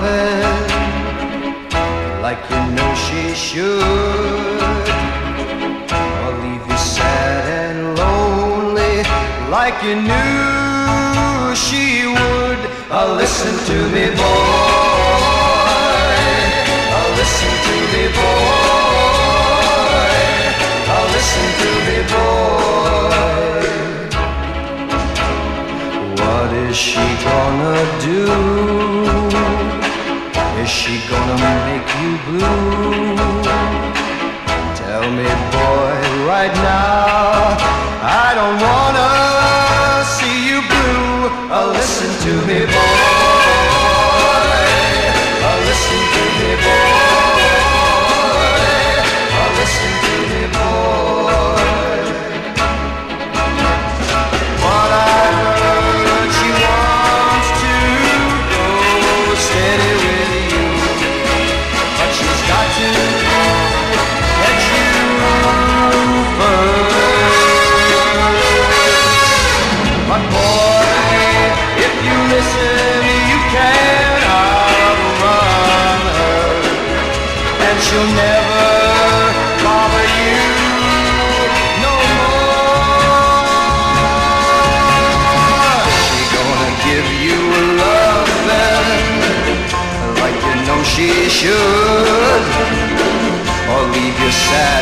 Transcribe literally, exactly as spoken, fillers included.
loving like you know she should, or leave you sad and lonely like you knew she would. Oh, listen to me, boy. Oh, listen to me, boy. Oh, listen to me, boy. What is she gonna do? Is she gonna make you blue? Tell me, boy, right now. I don't wanna see you blue. Oh, listen to me, boy. Oh, listen to me, boy. Oh, listen to me, boy. What I heard, she wants to go steady with you, but she's got to get you first. But boy, if you listen, you can outrun her, and she'll never bother you no more. She gonna give you loving like you know she should, or leave you sad